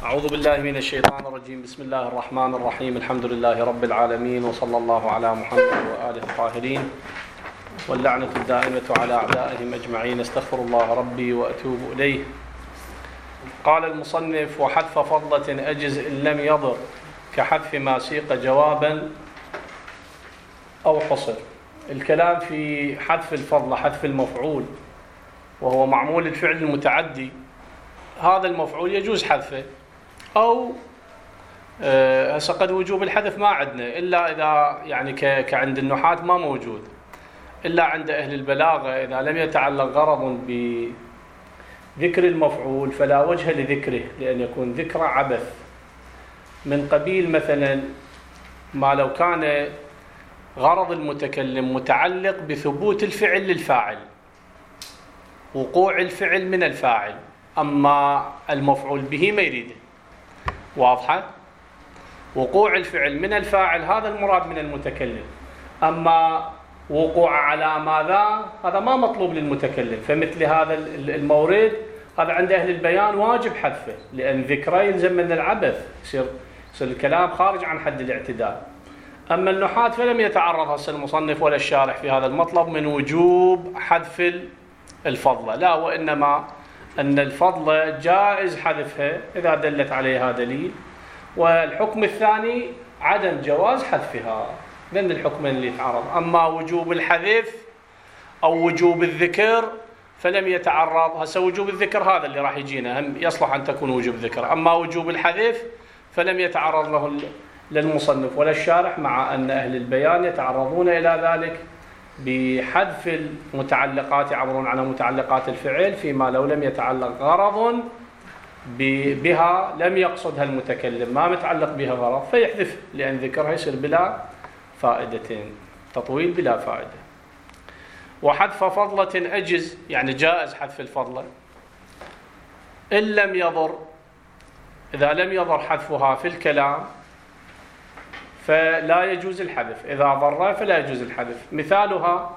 أعوذ بالله من الشيطان الرجيم. بسم الله الرحمن الرحيم. الحمد لله رب العالمين، وصلى الله على محمد وآله الطاهرين، واللعنة الدائمة على أعدائهم أجمعين. استغفر الله ربي وأتوب إليه. قال المصنف: وحذف فضلة أجز إن لم يضر، كحذف ما سيق جوابا أو حصر. الكلام في حذف الفضلة، حذف المفعول وهو معمول الفعل المتعدي. هذا المفعول يجوز حذفه، أو هسه قد وجوب الحذف ما عندنا إلا إذا يعني كعند النحاة ما موجود، إلا عند أهل البلاغة إذا لم يتعلق غرض بذكر المفعول فلا وجه لذكره، لأن يكون ذكر عبث، من قبيل مثلا ما لو كان غرض المتكلم متعلق بثبوت الفعل للفاعل، وقوع الفعل من الفاعل، أما المفعول به ما يريده. واضحة؟ وقوع الفعل من الفاعل هذا المراد من المتكلم، أما وقوع على ماذا هذا ما مطلوب للمتكلم. فمثل هذا المورد هذا عند أهل البيان واجب حذفه، لأن ذكره يلزم من العبث، يصير الكلام خارج عن حد الاعتدال. أما النحاة فلم يتعرض هسه المصنف ولا الشارح في هذا المطلب من وجوب حذف الفضلة، لا، وإنما أن الفضلة جائز حذفها إذا دلت عليها دليل، والحكم الثاني عدم جواز حذفها، لأن الحكمين اللي يتعارض. أما وجوب الحذف أو وجوب الذكر فلم يتعرض. هسه وجوب الذكر هذا اللي راح يجينا، هم يصلح أن تكون وجوب ذكر. أما وجوب الحذف فلم يتعرض له للمصنف ولا الشارح، مع أن أهل البيان يتعرضون إلى ذلك بحذف المتعلقات، يعبرون على متعلقات الفعل فيما لو لم يتعلق غرض بها لم يقصدها المتكلم، ما متعلق بها غرض فيحذف، لأن ذكرها يصير بلا فائدتين، تطويل بلا فائدة. وحذف فضلة أجز، يعني جائز حذف الفضلة إن لم يضر، إذا لم يضر حذفها في الكلام فلا يجوز الحذف، إذا ضر فلا يجوز الحذف. مثالها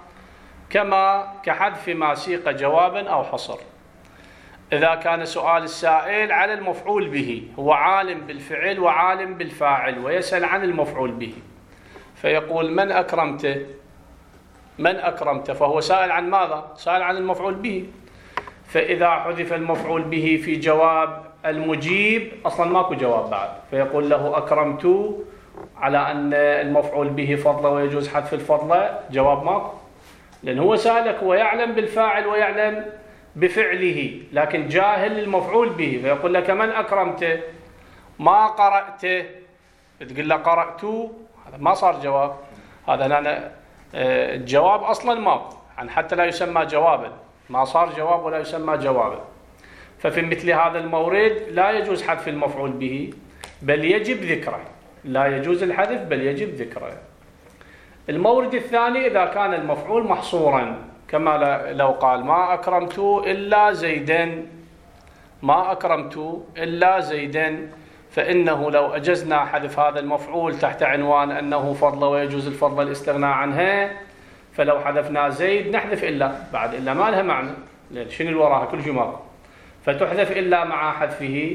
كحذف ما سيق جوابا أو حصر. إذا كان سؤال السائل على المفعول به، هو عالم بالفعل وعالم بالفاعل ويسأل عن المفعول به، فيقول من أكرمته، من أكرمته، فهو سائل عن ماذا؟ سائل عن المفعول به. فإذا حذف المفعول به في جواب المجيب أصلا ماكو جواب بعد، فيقول له أكرمت على أن المفعول به فضلة ويجوز حذف الفضلة، جواب ماكو، لأن هو سألك، هو يعلم بالفاعل ويعلم بفعله، لكن جاهل المفعول به، فيقول لك من أكرمته، ما قرأته، تقول له قرأت، هذا ما صار جواب، هذا أنا الجواب أصلا ماكو، يعني حتى لا يسمى جوابا، ما صار جواب ولا يسمى جوابا. ففي مثل هذا المورد لا يجوز حذف المفعول به، بل يجب ذكره، لا يجوز الحذف بل يجب ذكره. المورد الثاني إذا كان المفعول محصورا، كما لو قال ما أكرمت إلا زيدا، ما أكرمت إلا زيدا، فإنه لو أجزنا حذف هذا المفعول تحت عنوان أنه فضل ويجوز الفضل الاستغناء عنها، فلو حذفنا زيد نحذف إلا، بعد إلا ما لها معنى، لأن شنو اللي وراها كل شيء ماكو، فتحذف إلا مع حذفه،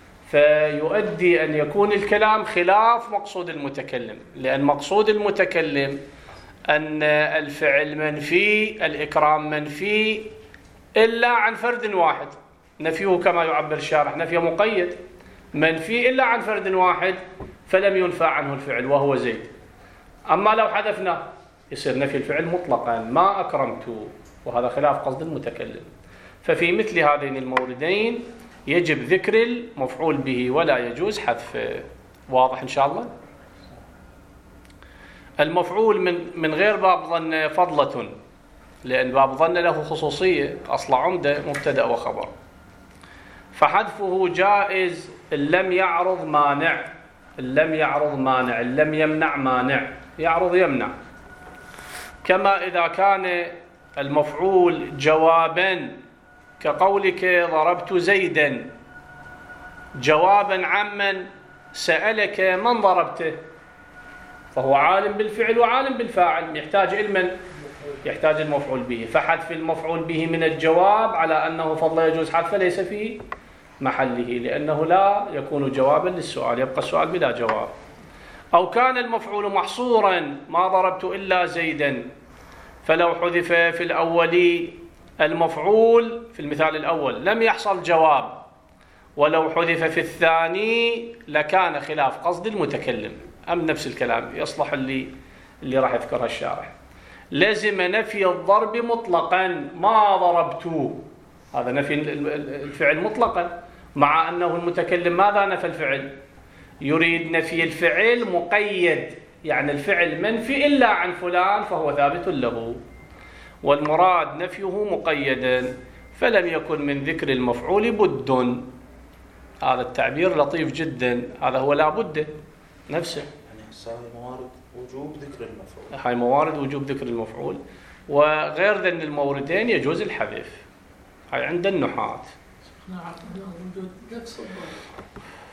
فيؤدي أن يكون الكلام خلاف مقصود المتكلم، لأن مقصود المتكلم أن الفعل منفي، الإكرام منفي إلا عن فرد واحد، نفيه كما يعبر الشارح نفي مقيد، منفي إلا عن فرد واحد فلم ينفى عنه الفعل وهو زيد. أما لو حذفنا يصير نفي الفعل مطلقا، ما أكرمت، وهذا خلاف قصد المتكلم. ففي مثل هذين الموردين يجب ذكر المفعول به ولا يجوز حذفه. واضح إن شاء الله؟ المفعول من غير باب ظن فضلة، لأن باب ظن له خصوصية، أصل عمدة مبتدأ وخبر، فحذفه جائز إن لم يعرض مانع، إن لم يعرض مانع، إن لم يمنع مانع، يعرض يمنع. كما إذا كان المفعول جوابا، كقولك ضربت زيدا، جوابا عمن سألك من ضربته، فهو عالم بالفعل وعالم بالفاعل، يحتاج علما، يحتاج المفعول به، فحذف المفعول به من الجواب على أنه فضل يجوز حذفه ليس فيه محله، لأنه لا يكون جوابا للسؤال، يبقى السؤال بلا جواب. أو كان المفعول محصورا ما ضربت إلا زيدا، فلو حذف في الأول المفعول في المثال الأول لم يحصل جواب، ولو حذف في الثاني لكان خلاف قصد المتكلم. أم نفس الكلام يصلح اللي راح يذكرها الشارح. لزم نفي الضرب مطلقا ما ضربت، هذا نفي الفعل مطلقا، مع أنه المتكلم ماذا نفى الفعل؟ يريد نفي الفعل مقيد، يعني الفعل منفي إلا عن فلان فهو ثابت له، والمراد نفيه مقيدا، فلم يكن من ذكر المفعول بد. هذا التعبير لطيف جدا، هذا هو لا بد نفسه. يعني هاي موارد وجوب ذكر المفعول، هاي موارد وجوب ذكر المفعول، وغير ذن الموردين يجوز الحذف. هاي عند النحاة. نعم وجود نفس الضرب.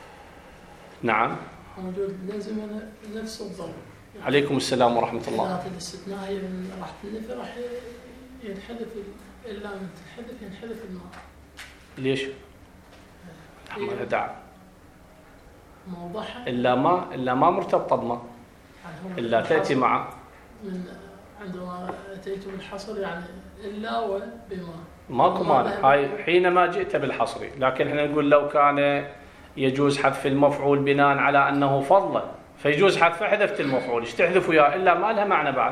نعم وجود لازم نفس الضرب. عليكم السلام ورحمة الله. حالات الاستثناء هي من راح تنفي راح ينحذف إلا من تنحذف ينحذف الماء. ليش؟ أحمد دعم. موضحة. إلا ما مرتبطة بما. يعني إلا تأتي مع. من عندما أتيت بالحصر يعني إلا وبما. ماكو مانع، هاي حينما جئت بالحصر، لكن احنا نقول لو كان يجوز حذف المفعول بناء على أنه فضلا فيجوز حذف، حذفت المفعول، ايش تحذف وياه؟ إلا ما لها معنى بعد،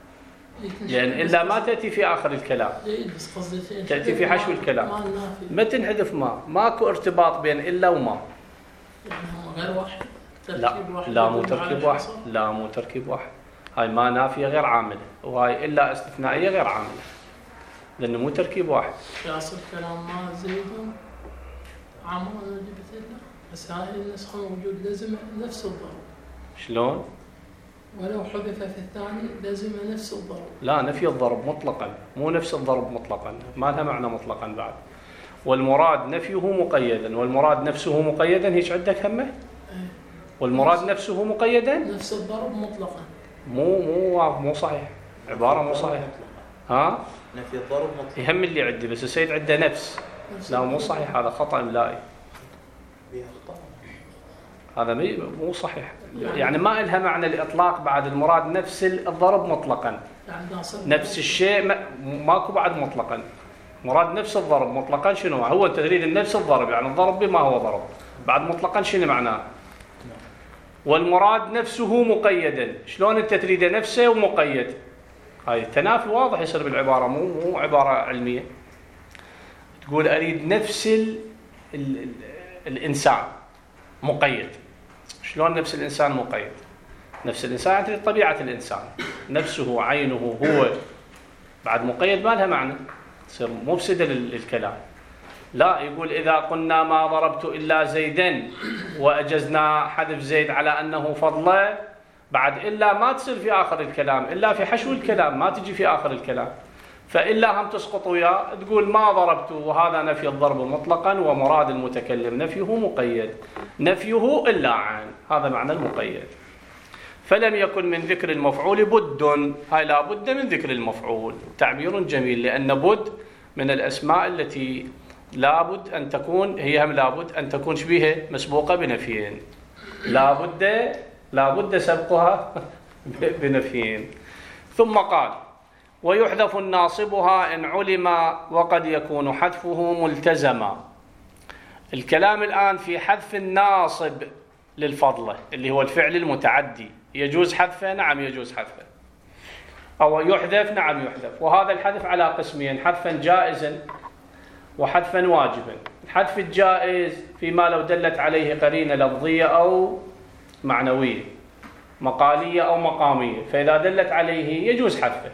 لأن إلا ما تأتي في آخر الكلام، تأتي في حشو الكلام، ما تنحذف ما، ماكو ارتباط بين إلا وما. يعني هو غير واحد، لا مو تركيب واحد، لا مو تركيب واحد، هاي ما نافية غير عاملة، وهاي إلا استثنائية غير عاملة، لأنه مو تركيب واحد. في أصل كلام ما زيد عامل جبت إلا، بس هاي النسخة موجود لازم نفس الضرب. شلون؟ ولو حذف في الثاني لازم نفس الضرب. لا، نفي الضرب مطلقا، مو نفس الضرب مطلقا، ما لها معنى مطلقا بعد. والمراد نفيه مقيدا، والمراد نفسه مقيدا، هيك عندك همه؟ والمراد نفسه مقيدا؟ نفس الضرب مطلقا. مو صحيح، عبارة مو صحيحة. ها؟ نفي الضرب مطلقا. يهم اللي عندي، بس السيد عنده نفس. لا مو صحيح، هذا خطأ إملائي. هذا مو صحيح، يعني ما إلها معنى الإطلاق بعد. المراد نفس الضرب مطلقا، نفس الشيء ماكو بعد مطلقا. مراد نفس الضرب مطلقا شنو هو؟ أنت تريد نفس الضرب، يعني الضرب بما هو ضرب، بعد مطلقا شنو معناه؟ والمراد نفسه مقيدا، شلون أنت تريد نفسه ومقيد؟ هاي التنافي واضح يصير بالعبارة، مو عبارة علمية. تقول أريد نفس الإنسان مقيد، شلون نفس الإنسان مقيد؟ نفس الإنسان يعني طبيعة الإنسان، نفسه عينه هو، بعد مقيد ما لها معنى، تصير مفسدة للكلام. لا، يقول إذا قلنا ما ضربت إلا زيدا وأجزنا حذف زيد على أنه فضله، بعد إلا ما تصير في آخر الكلام، إلا في حشو الكلام، ما تجي في آخر الكلام، فإلا هم تسقط وياه، تقول ما ضربت، وهذا نفي الضرب مطلقا، ومراد المتكلم نفيه مقيد، نفيه إلا عن، هذا معنى المقيد. فلم يكن من ذكر المفعول بد، هاي لا بد من ذكر المفعول، تعبير جميل، لأن بد من الأسماء التي لابد أن تكون، هي هم لابد أن تكون شبيهة مسبوقة بنفيين، لابد سبقها بنفيين. ثم قال ويحذف الناصبها إن علم، وقد يكون حذفه ملتزما. الكلام الآن في حذف الناصب للفضلة اللي هو الفعل المتعدي، يجوز حذفه؟ نعم يجوز حذفه. أو يحذف؟ نعم يحذف. وهذا الحذف على قسمين، حذفا جائزا وحذفا واجبا. الحذف الجائز فيما لو دلت عليه قرينة لفظية أو معنوية، مقالية أو مقامية، فإذا دلت عليه يجوز حذفه.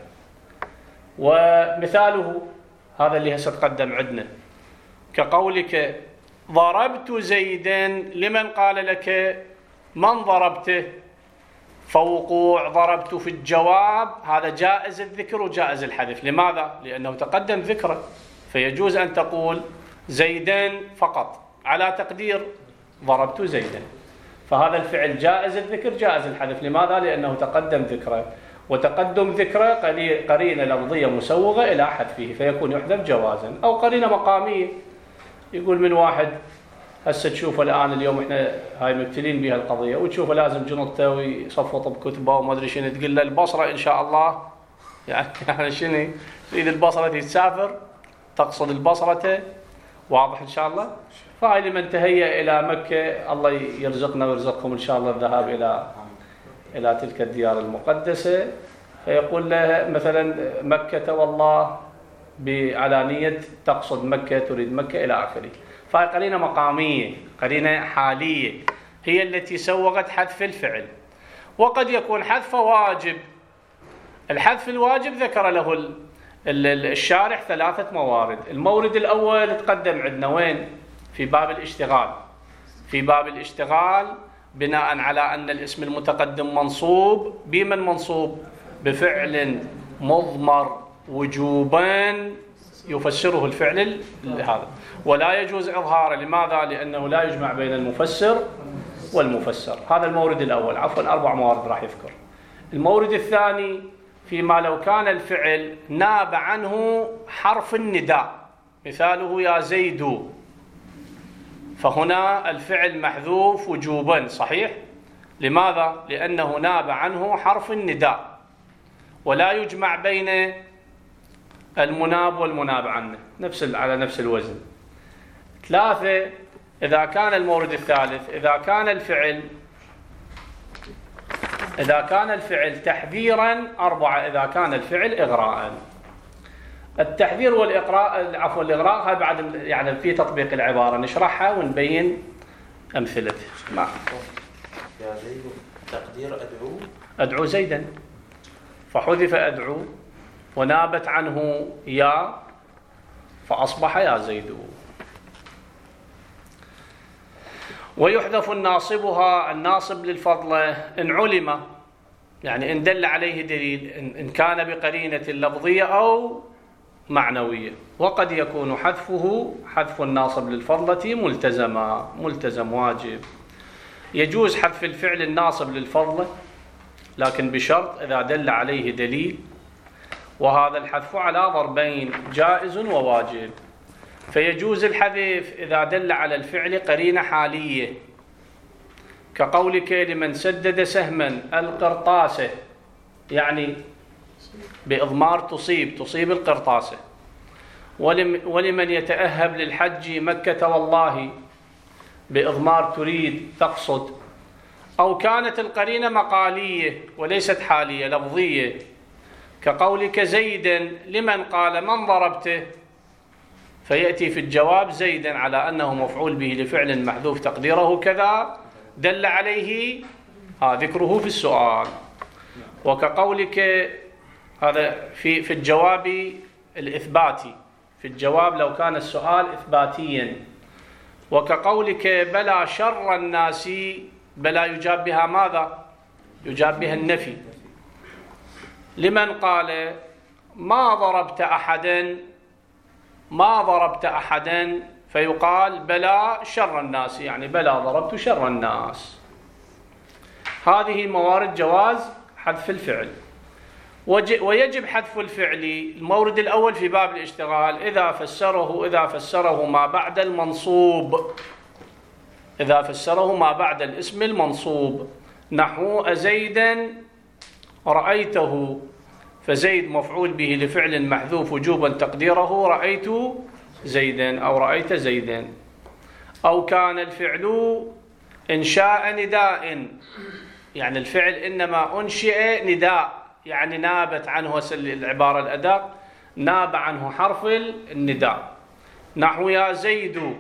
ومثاله هذا اللي هسه تقدم عندنا، كقولك ضربت زيدا، لمن قال لك من ضربته؟ فوقوع ضربت في الجواب هذا جائز الذكر وجائز الحذف. لماذا؟ لأنه تقدم ذكره، فيجوز أن تقول زيدا فقط على تقدير ضربت زيدا، فهذا الفعل جائز الذكر جائز الحذف. لماذا؟ لأنه تقدم ذكره، وتقدم ذكره قرينة لفظية مسوغة إلى حذفه، فيكون يحذف جوازا. أو قرينة مقامية، يقول من واحد هسه تشوفه الآن اليوم إحنا هاي مبتلين بها القضية، وتشوفه لازم جنطته ويصفط بكتبه وما أدري شنو، تقول له البصرة إن شاء الله يعني شنو؟ تريد البصرة تسافر، تقصد البصرة، واضح إن شاء الله؟ فهاي لمن تهيأ إلى مكة الله يرزقنا ويرزقكم إن شاء الله الذهاب إلى تلك الديار المقدسة، فيقول له مثلا مكة والله على نية تقصد مكة، تريد مكة إلى آخره. فهي قرينة مقامية، قرينة حالية، هي التي سوغت حذف الفعل. وقد يكون حذف واجب. الحذف الواجب ذكر له الشارح 3 موارد. المورد الأول تقدم عندنا وين؟ في باب الاشتغال. في باب الاشتغال بناء على أن الاسم المتقدم منصوب، بمن منصوب؟ بفعل مضمر وجوبا يفسره الفعل هذا، ولا يجوز إظهاره. لماذا؟ لأنه لا يجمع بين المفسر والمفسر. هذا المورد الأول، عفوا 4 موارد راح يذكر. المورد الثاني فيما لو كان الفعل ناب عنه حرف النداء، مثاله يا زيد، فهنا الفعل محذوف وجوبا، صحيح؟ لماذا؟ لأنه ناب عنه حرف النداء، ولا يجمع بين المناب والمناب عنه على نفس الوزن. 3 إذا كان المورد الثالث، إذا كان الفعل تحذيرا. 4 إذا كان الفعل إغراء. التحذير والإقراء، عفوا الإغراء، هاي بعد يعني في تطبيق العبارة نشرحها ونبين أمثلته. يا زيد تقدير أدعو زيدا، فحذف أدعو ونابت عنه يا فأصبح يا زيد. ويحذف الناصب للفضلة إن علم، يعني إن دل عليه دليل، إن كان بقرينة لفظية أو معنوية. وقد يكون حذف الناصب للفضلة ملتزم واجب. يجوز حذف الفعل الناصب للفضلة لكن بشرط إذا دل عليه دليل، وهذا الحذف على ضربين، جائز وواجب. فيجوز الحذف إذا دل على الفعل قرينة حالية، كقولك لمن سدد سهما القرطاسة، يعني بإضمار تصيب القرطاسة. ولمن يتأهب للحج مكة والله، بإضمار تريد تقصد. أو كانت القرينة مقالية وليست حالية لفظية، كقولك زيدا لمن قال من ضربته، فيأتي في الجواب زيدا على أنه مفعول به لفعل محذوف تقديره كذا، دل عليه ذكره في السؤال. وكقولك هذا في الجواب الإثباتي، في الجواب لو كان السؤال إثباتيا. وكقولك بلا شر الناس، بلا يجاب بها ماذا؟ يجاب بها النفي. لمن قال ما ضربت أحدا، فيقال بلا شر الناس، يعني بلا ضربت شر الناس. هذه موارد جواز حذف الفعل. ويجب حذف الفعل. المورد الأول في باب الاشتغال إذا فسره ما بعد المنصوب، إذا فسره ما بعد الاسم المنصوب، نحو أزيدا رأيته، فزيد مفعول به لفعل محذوف وجوبا تقديره رأيت زيدا أو رأيت زيدا. أو كان الفعل إنشاء نداء، يعني الفعل إنما أنشئ نداء، يعني نابت عنه العبارة الأداء، ناب عنه حرف النداء، نحو يا زيد،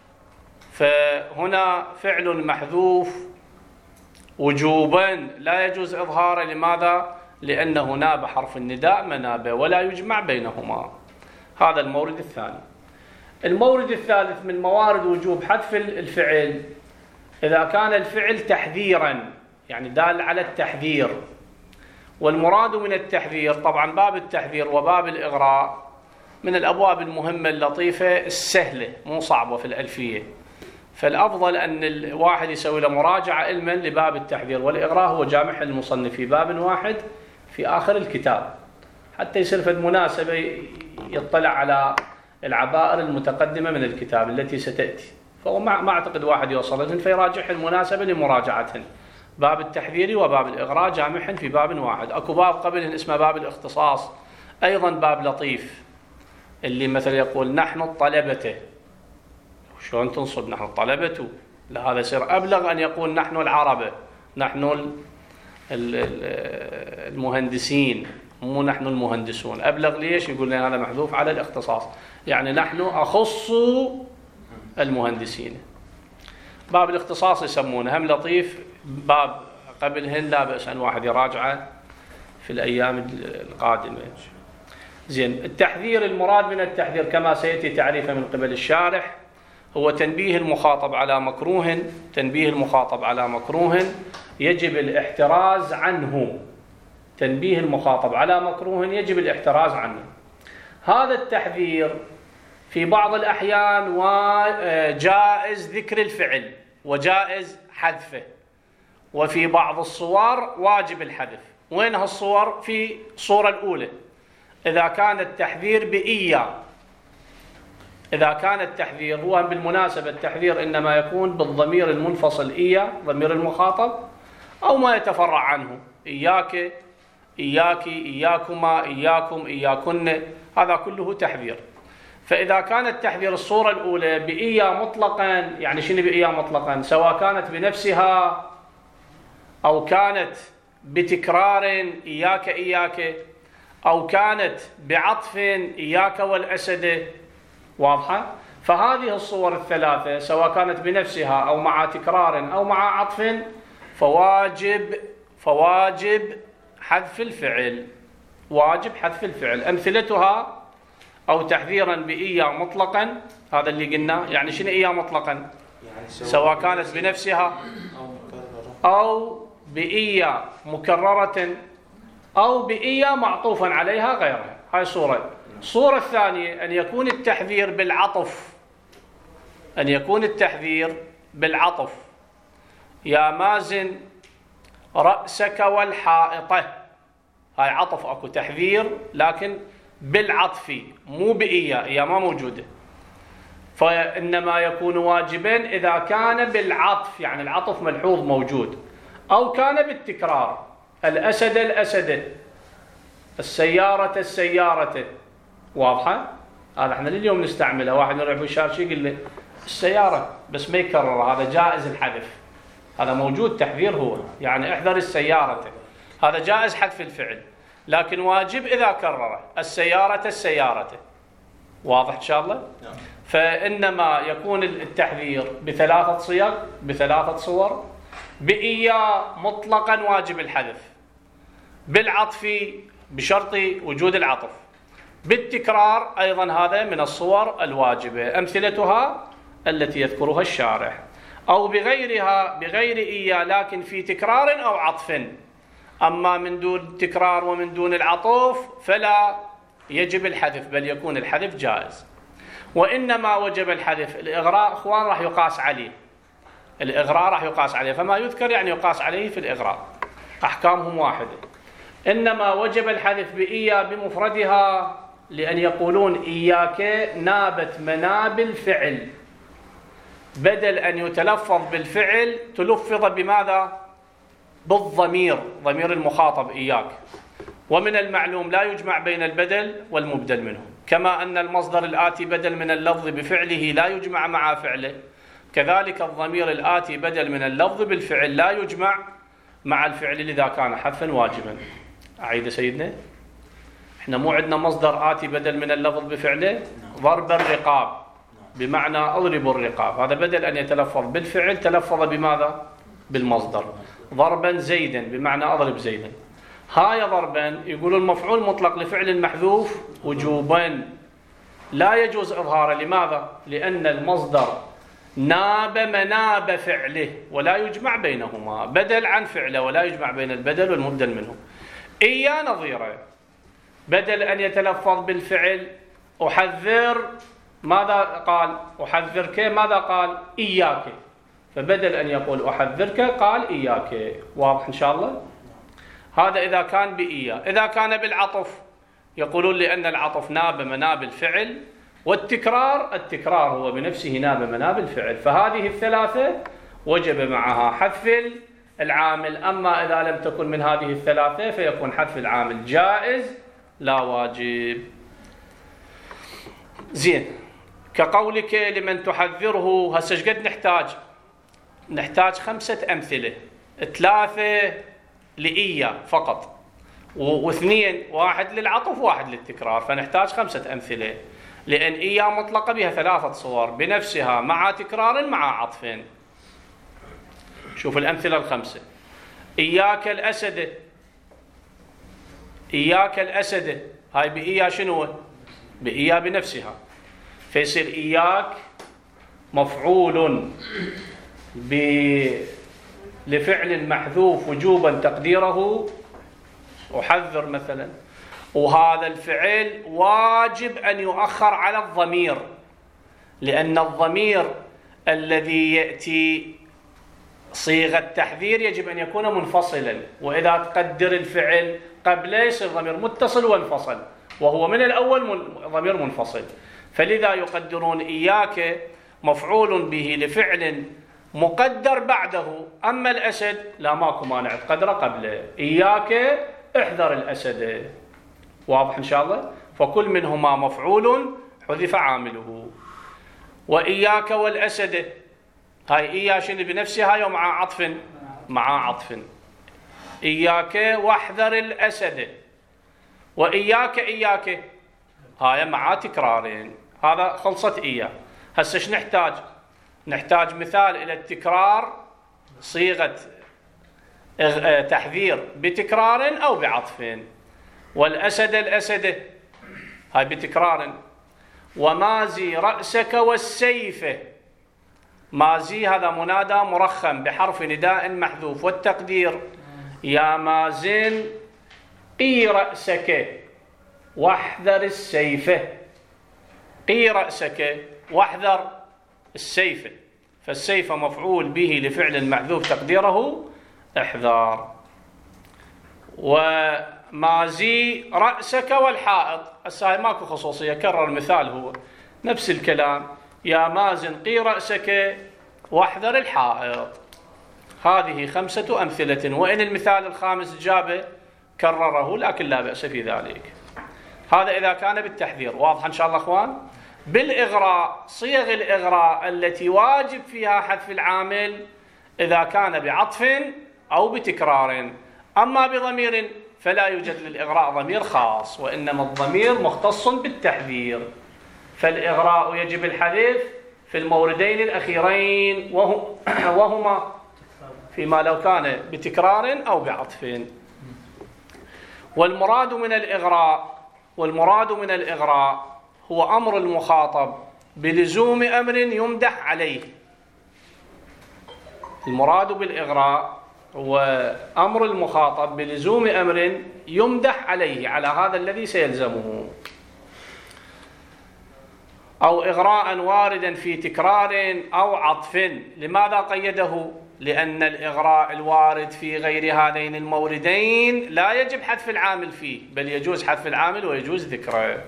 فهنا فعل محذوف وجوبا لا يجوز إظهاره. لماذا؟ لأنه ناب حرف النداء منابه ولا يجمع بينهما. هذا المورد الثاني. المورد الثالث من موارد وجوب حذف الفعل إذا كان الفعل تحذيرا، يعني دال على التحذير. والمراد من التحذير طبعا باب التحذير وباب الإغراء من الأبواب المهمة اللطيفة السهلة، مو صعبة في الألفية. فالأفضل أن الواحد يسوي له مراجعة علما لباب التحذير والإغراء، هو جامع المصنف في باب واحد في آخر الكتاب، حتى يصير في المناسبة يطلع على العبائر المتقدمة من الكتاب التي ستأتي. فهو ما أعتقد واحد يوصل لهن، فيراجعهن مناسبة لمراجعتهن. باب التحذير وباب الإغراء جامعهن في باب واحد. أكو باب قبلهن اسمه باب الاختصاص، أيضا باب لطيف، اللي مثل يقول نحن الطلبة. شلون تنصب نحن الطلبة؟ لا، هذا يصير أبلغ أن يقول نحن العربة، نحن المهندسين، مو نحن المهندسون. أبلغ ليش؟ يقول لنا هذا محذوف على الاختصاص، يعني نحن أخص المهندسين. باب الاختصاص يسمونه، هم لطيف، باب قبلهن لا بأس أن واحد يراجعه في الأيام القادمة. زين، التحذير، المراد من التحذير كما سيأتي تعريفه من قبل الشارح هو تنبيه المخاطب على مكروه، تنبيه المخاطب على مكروه يجب الاحتراز عنه. تنبيه المخاطب على مكروه يجب الاحتراز عنه. هذا التحذير في بعض الأحيان جائز ذكر الفعل وجائز حذفه، وفي بعض الصور واجب الحذف. وين هالصور؟ في الصورة الأولى، إذا كان التحذير بإيا. إذا كان التحذير، هو بالمناسبة التحذير إنما يكون بالضمير المنفصل إيا، ضمير المخاطب، أو ما يتفرع عنه، إياك، إياك، إياكما، إياكم، إياكن، هذا كله تحذير. فإذا كان التحذير الصورة الأولى بإيا مطلقا، يعني شنو بإيا مطلقا؟ سواء كانت بنفسها أو كانت بتكرار إياك إياك، أو كانت بعطف إياك والأسد، واضحة؟ فهذه الصور الثلاثة سواء كانت بنفسها أو مع تكرار أو مع عطف فواجب حذف الفعل، واجب حذف الفعل. أمثلتها: أو تحذيرا بإيا مطلقا، هذا اللي قلنا، يعني شنو إيا مطلقا؟ يعني سواء كانت بنفسها أو بإيا مكررة أو بإيا معطوفا عليها غيرها. هاي صورة. الصورة الثانية أن يكون التحذير بالعطف، أن يكون التحذير بالعطف. يا مازن رأسك والحائطة، هاي عطف، أكو تحذير لكن بالعطف مو بإيا، إيا ما موجودة. فإنما يكون واجبا إذا كان بالعطف، يعني العطف ملحوظ موجود، أو كان بالتكرار. الأسد الأسد، السيارة السيارة، واضحة؟ هذا احنا لليوم نستعملها. واحد نروح بالشارع يقول لي السيارة، بس ما يكرر، هذا جائز الحذف، هذا موجود تحذير، هو يعني احذر السيارة، هذا جائز حذف الفعل، لكن واجب إذا كرره. السيارة السيارة، واضح إن شاء الله؟ فإنما يكون التحذير بثلاثة صيغ، بثلاثة صور: بإيا مطلقا واجب الحذف، بالعطف بشرط وجود العطف، بالتكرار أيضا هذا من الصور الواجبة. أمثلتها التي يذكرها الشارح. أو بغيرها، بغير إيا لكن في تكرار أو عطف. أما من دون التكرار ومن دون العطف فلا يجب الحذف، بل يكون الحذف جائز. وإنما وجب الحذف الإغراء، إخوان راح يقاس عليه، الإغراء راح يقاس عليه، فما يذكر يعني يقاس عليه في الإغراء، أحكامهم واحدة. إنما وجب الحذف بإيا بمفردها، لأن يقولون إياك نابت مناب الفعل، بدل أن يتلفظ بالفعل تلفظ بماذا؟ بالضمير، ضمير المخاطب إياك. ومن المعلوم لا يجمع بين البدل والمبدل منه، كما أن المصدر الآتي بدل من اللفظ بفعله لا يجمع مع فعله، كذلك الضمير الآتي بدل من اللفظ بالفعل لا يجمع مع الفعل إذا كان حذفا واجبا. أعيد سيدنا، احنا مو عندنا مصدر آتي بدل من اللفظ بفعله؟ ضرب الرقاب، بمعنى أضرب الرقاب، هذا بدل أن يتلفظ بالفعل تلفظ بماذا؟ بالمصدر. ضربا زيدا بمعنى أضرب زيدا. هاي ضربا يقول المفعول مطلق لفعل محذوف وجوبا، لا يجوز إظهاره. لماذا؟ لأن المصدر ناب مناب فعله ولا يجمع بينهما، بدل عن فعله ولا يجمع بين البدل والمبدل منه. إيا نظيره، بدل أن يتلفظ بالفعل أحذر، ماذا قال؟ أحذرك، ماذا قال؟ إياك. فبدل أن يقول أحذرك قال إياك. واضح إن شاء الله؟ هذا إذا كان بإيا. إذا كان بالعطف يقولون لأن العطف ناب مناب الفعل التكرار هو بنفسه ناب مناب الفعل، فهذه الثلاثة وجب معها حذف العامل. أما إذا لم تكن من هذه الثلاثة فيكون حذف العامل جائز لا واجب. زين، كقولك لمن تحذره. هسه ايش قد نحتاج 5 أمثلة، 3 لإيا فقط، واثنين، واحد للعطف واحد للتكرار، فنحتاج 5 أمثلة، لأن إيا مطلقة بها 3 صور بنفسها مع تكرار مع عطف. شوف الأمثلة ال5: إياك الأسد، إياك الأسد، هاي بإيا شنو؟ بإيا بنفسها، فيصير إياك مفعول لفعل محذوف وجوبا تقديره أحذر مثلا، وهذا الفعل واجب أن يؤخر على الضمير، لأن الضمير الذي يأتي صيغة تحذير يجب أن يكون منفصلا، وإذا تقدر الفعل قبله يصير ضمير متصل وانفصل، وهو من الأول ضمير منفصل، فلذا يقدرون إياك مفعول به لفعل مقدر بعده. أما الأسد لا، ماكو مانع تقدره قبله، إياك احذر الأسد. واضح إن شاء الله؟ فكل منهما مفعول حذف عامله. وإياك والأسد، هاي إيا شنو بنفسها هاي مع عطف، مع عطف. إياك واحذر الأسد، وإياك إياك هاي مع تكرارين. هذا خلصت إيا. هسه ايش نحتاج مثال إلى التكرار، صيغة تحذير بتكرار أو بعطف. والأسد الأسد هاي بتكرار. ومازي رأسك والسيف، مازي هذا منادى مرخم بحرف نداء محذوف، والتقدير يا مازن قي رأسك واحذر السيف، قي رأسك واحذر السيف، فالسيف مفعول به لفعل محذوف تقديره احذار. ومازي رأسك والحائط، هسه ماكو خصوصية، كرر المثال هو نفس الكلام، يا مازن قي رأسك واحذر الحائط. هذه 5 أمثلة، وإن المثال الخامس جابه كرره لكن لا بأس في ذلك. هذا إذا كان بالتحذير. واضح إن شاء الله أخوان؟ بالإغراء، صيغ الإغراء التي واجب فيها حذف العامل إذا كان بعطف أو بتكرار. أما بضمير فلا يوجد للإغراء ضمير خاص، وإنما الضمير مختص بالتحذير، فالإغراء يجب الحذف في الموردين الأخيرين، وهما فيما لو كان بتكرار أو بعطف. والمراد من الإغراء هو أمر المخاطب بلزوم أمر يمدح عليه. المراد بالإغراء هو أمر المخاطب بلزوم أمر يمدح عليه، على هذا الذي سيلزمه، أو إغراء واردا في تكرار أو عطف. لماذا قيده؟ لأن الإغراء الوارد في غير هذين الموردين لا يجب حذف العامل فيه، بل يجوز حذف العامل ويجوز ذكره.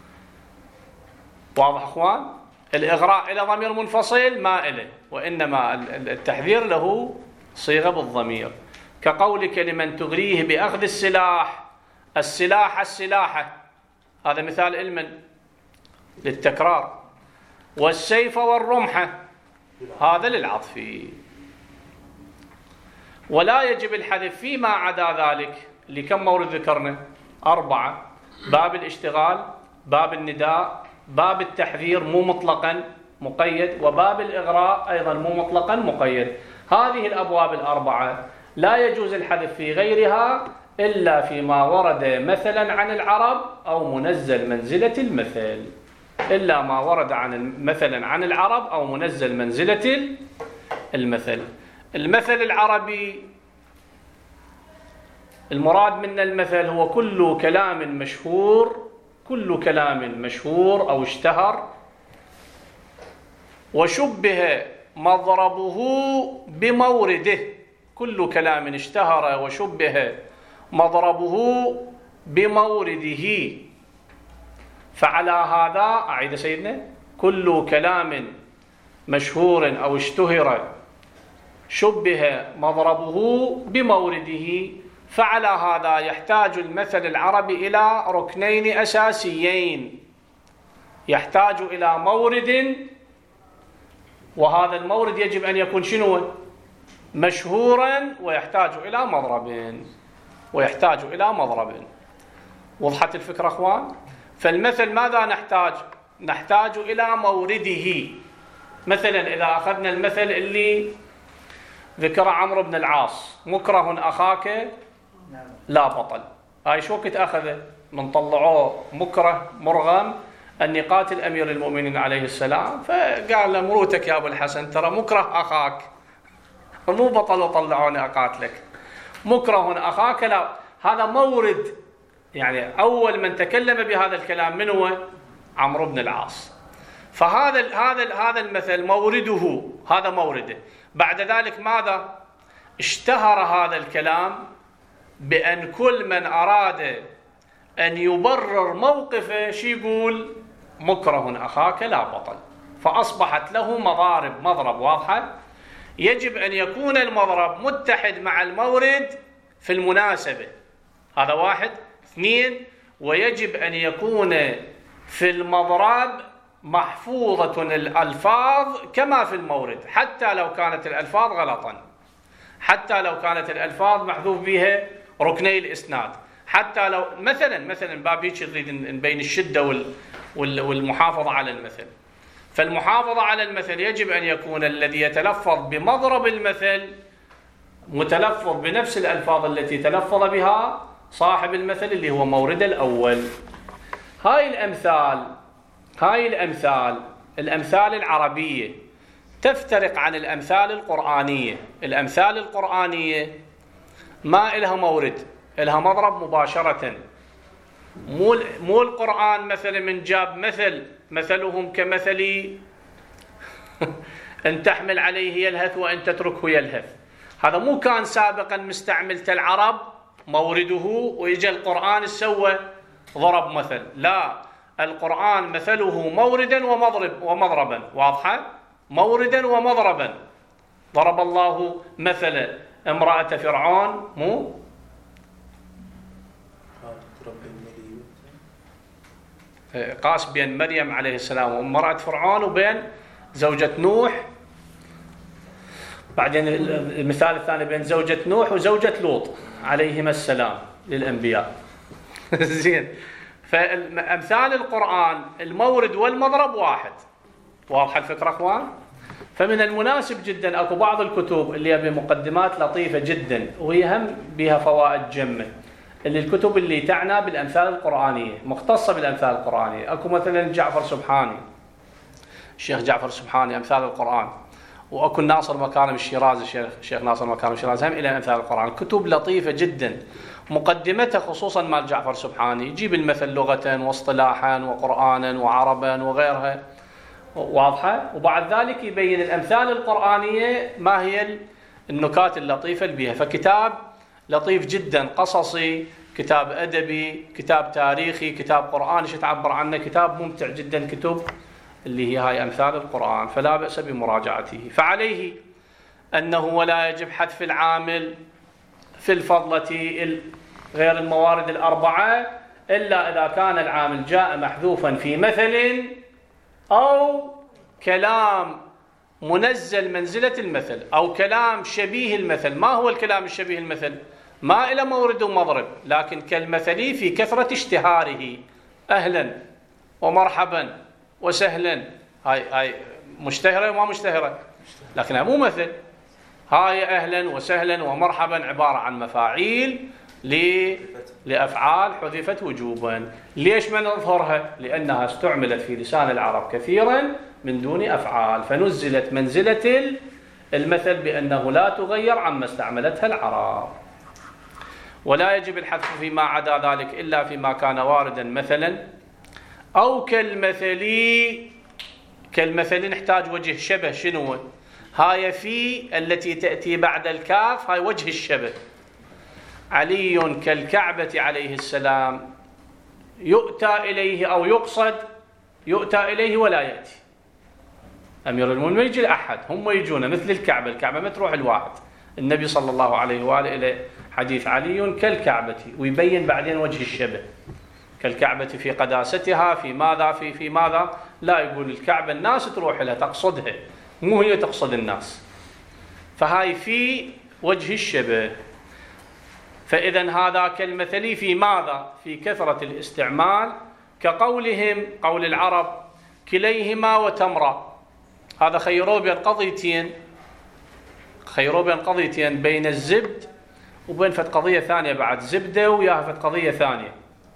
واضح أخوان؟ الإغراء إلى ضمير منفصل ما إله، وإنما التحذير له صيغة بالضمير، كقولك لمن تغريه بأخذ السلاح، السلاحة، هذا مثال علما للتكرار. والسيف والرمح هذا للعطف. ولا يجب الحذف فيما عدا ذلك. لكم مورد ذكرنا؟ 4: باب الاشتغال، باب النداء، باب التحذير مو مطلقا مقيد، وباب الإغراء أيضا مو مطلقا مقيد. هذه الأبواب ال4 لا يجوز الحذف في غيرها إلا فيما ورد مثلا عن العرب أو منزل منزلة المثل، إلا ما ورد مثلا عن العرب أو منزل منزلة المثل. المثل العربي المراد من المثل هو كل كلام مشهور أو اشتهر وشبه مضربه بمورده. كل كلام اشتهر وشبه مضربه بمورده. فعلى هذا أعيد سيدنا كل كلام مشهور أو اشتهر شبه مضربه بمورده، فعلى هذا يحتاج المثل العربي إلى ركنين أساسيين، يحتاج إلى مورد، وهذا المورد يجب أن يكون شنو؟ مشهورا، ويحتاج إلى مضرب. وضحت الفكرة أخوان؟ فالمثل ماذا نحتاج؟ نحتاج إلى مورده. مثلا إذا أخذنا المثل اللي ذكر عمرو بن العاص، مكره أخاك لا بطل، هاي شو وقت أخذه؟ من طلعوه مكره مرغم أن يقاتل أمير المؤمنين عليه السلام، فقال له مروتك يا أبو الحسن ترى مكره أخاك، مو بطل وطلعوني أقاتلك، مكره أخاك لا. هذا مورد، يعني أول من تكلم بهذا الكلام من هو؟ عمرو بن العاص. فهذا المثل مورده، هذا مورده. بعد ذلك ماذا؟ اشتهر هذا الكلام بأن كل من أراد أن يبرر موقفه شي يقول؟ مكره أخاك لا بطل. فأصبحت له مضرب واضحة. يجب أن يكون المضرب متحد مع المورد في المناسبة، هذا واحد. اثنين، ويجب أن يكون في المضرب محفوظة الألفاظ كما في المورد، حتى لو كانت الألفاظ غلطا، حتى لو كانت الألفاظ محذوف بها ركني الإسناد، حتى لو مثلا بابيك نريد نبين الشدة والمحافظة على المثل. فالمحافظة على المثل يجب أن يكون الذي يتلفظ بمضرب المثل متلفظ بنفس الألفاظ التي تلفظ بها صاحب المثل اللي هو مورد الأول. هاي الأمثال العربية تفترق عن الأمثال القرآنية. الأمثال القرآنية ما إلها مورد، إلها مضرب مباشرة. مو القرآن مثلا من جاب مثلهم كمثل أن تحمل عليه يلهث وأن تتركه يلهث. هذا مو كان سابقا مستعملة العرب مورده ويجي القرآن سوى ضرب مثل، لا، القرآن مثله موردا ومضربا، واضحة؟ موردا ومضربا. ضرب الله مثل امرأة فرعون، مو قاس بين مريم عليه السلام وامرأة فرعون وبين زوجة نوح، بعدين المثال الثاني بين زوجة نوح وزوجة لوط عليهما السلام للأنبياء. زين. فأمثال القرآن المورد والمضرب واحد. واضحة الفكرة أخوان؟ فمن المناسب جدا أكو بعض الكتب اللي بمقدمات لطيفة جدا وهي هم بها فوائد جمة، اللي الكتب اللي تعنى بالأمثال القرآنية، مختصة بالأمثال القرآنية. أكو مثلا جعفر سبحاني، الشيخ جعفر سبحاني أمثال القرآن، وأكو ناصر مكارم الشيرازي، الشيخ ناصر مكارم الشيرازي هم إلى أمثال القرآن. كتب لطيفة جدا، مقدمتها خصوصا مال جعفر سبحاني يجيب المثل لغة واصطلاحا وقرآنا وعربا وغيرها، واضحة. وبعد ذلك يبين الأمثال القرآنية ما هي النكات اللطيفة اللي بها. فكتاب لطيف جدا، قصصي، كتاب أدبي، كتاب تاريخي، كتاب قرآني، شو تعبر عنه، كتاب ممتع جدا، كتب اللي هي هاي أمثال القرآن، فلا بأس بمراجعته. فعليه أنه ولا يجب حذف العامل في الفضلة غير الموارد الأربعة إلا إذا كان العامل جاء محذوفا في مثل أو كلام منزل منزلة المثل أو كلام شبيه المثل. ما هو الكلام الشبيه المثل؟ ما إلى مورد ومضرب، لكن كالمثل في كثرة اشتهاره، أهلا ومرحبا وسهلا، هاي مشتهرة وما مشتهرة، لكنها مو مثل. هاي أهلا وسهلا ومرحبا عبارة عن مفاعيل لأفعال حذفت وجوبا. ليش ما نظهرها؟ لأنها استعملت في لسان العرب كثيرا من دون أفعال، فنزلت منزلة المثل بأنه لا تغير عما استعملتها العرب. ولا يجب الحذف فيما عدا ذلك إلا فيما كان واردا مثلا أو كالمثل نحتاج وجه شبه. شنو هاي؟ في التي تأتي بعد الكاف، هاي وجه الشبه. علي كالكعبة عليه السلام، يؤتى إليه أو يقصد يؤتى إليه ولا يأتي. أمير المؤمنين يجي لأحد، هم يجون مثل الكعبة ما تروح الواحد. النبي صلى الله عليه وآله إلى حديث علي كالكعبة، ويبين بعدين وجه الشبه، كالكعبة في قداستها في ماذا لا يقول الكعبة الناس تروح لها تقصدها، مو هي تقصد الناس، فهاي في وجه الشبه. فإذا هذا كالمثل في ماذا؟ في كثرة الاستعمال، كقولهم قول العرب كليهما وتمرة. هذا خيروا بين قضيتين بين الزبد وبين فت قضية ثانية بعد، زبدة وياها فت قضية ثانية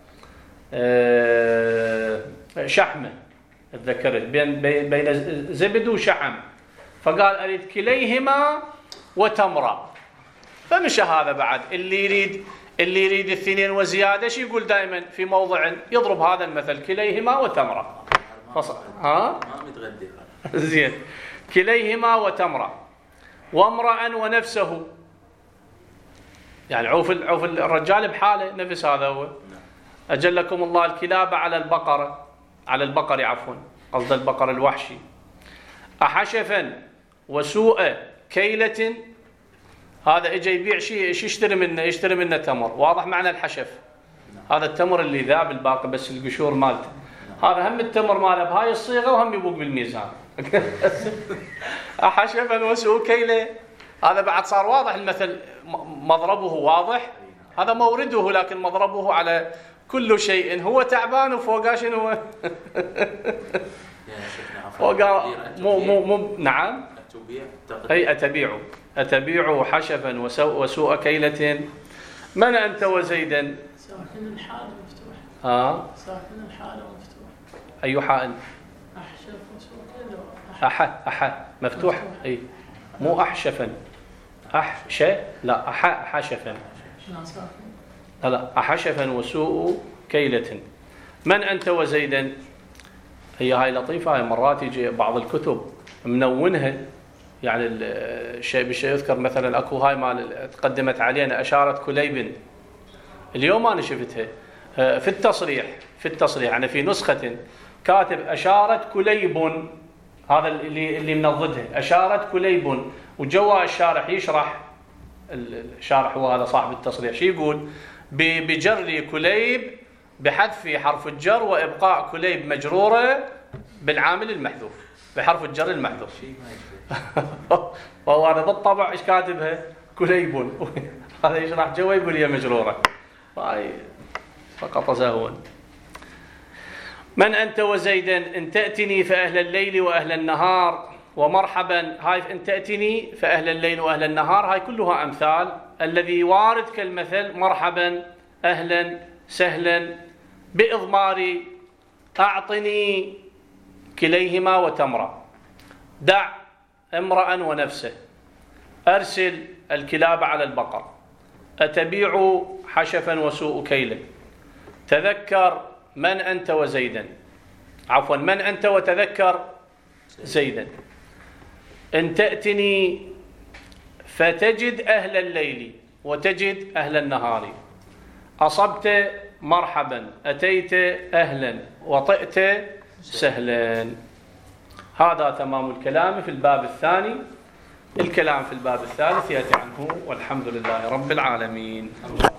شحمة، تذكرت بين زبد وشحم، فقال أريد كليهما وتمرة. فمشى هذا بعد اللي يريد الاثنين وزيادة، شو يقول دائما في موضع يضرب هذا المثل كليهما وتمرة. ما متغدي زين، كليهما وتمرة وامرأ ونفسه، يعني عوف الرجال بحاله، نفس هذا هو. أجلكم الله الكلاب على البقر عفوا، قصد البقر الوحشي. أحشفا وسوء كيلة، هذا اجى يبيع شيء يشتري منه تمر، واضح معنى الحشف، هذا التمر اللي ذاب الباقي بس القشور مالته، هذا هم التمر ماله بهاي الصيغة وهم يبوق بالميزان. أحشفا وسوء كيلة، هذا بعد صار واضح المثل، مضربه واضح، هذا مورده لكن مضربه على كل شيء هو تعبان وفوقه شنو فوقه مو نعم أي أتبيع حشفا وسوء كيلة. من أنت وزيدا؟ ساكن الحال مفتوح. ساكن الحال مفتوح. أي حال؟ أحشف وسوء كيلة. مفتوح. أي مو أحشفا، لا أحشفا، لا أحشفا وسوء كيلة. من أنت وزيدا؟ هاي لطيفة، هاي مرات يجي بعض الكتب منونها، يعني الشيء بالشيء يذكر، مثلا اكو هاي مال تقدمت علينا أشارة كليب، اليوم أنا شفتها في التصريح يعني في نسخة كاتب أشارة كليب، هذا اللي منضدها أشارة كليب، وجوا الشارح يشرح، الشارح هو هذا صاحب التصريح، شو يقول؟ بجر كليب بحذف حرف الجر وإبقاء كليب مجرورة بالعامل المحذوف، بحرف الجر المحذوف. وهو هذا بالطبع ايش كاتبها؟ كليب، هذا يشرح جوا يقول هي مجرورة، هاي فقط زهوا. من أنت وزيدا؟ إن تأتني فأهل الليل وأهل النهار، ومرحبا. هاي إن تأتني فأهل الليل وأهل النهار، هاي كلها أمثال، الذي وارد كالمثل مرحبا، أهلا، سهلا، بإضمار أعطني كليهما وتمرة، دع امرأ ونفسه، أرسل الكلاب على البقر، أتبيع حشفا وسوء كيلا، تذكر من أنت وزيدا، عفوا من أنت وتذكر زيدا. إن تأتني فتجد أهل الليل وتجد أهل النهار، أصبت مرحبا، أتيت أهلا، وطئت سهلا. هذا تمام الكلام في الباب الثاني. الكلام في الباب الثالث يأتي عنه، والحمد لله رب العالمين.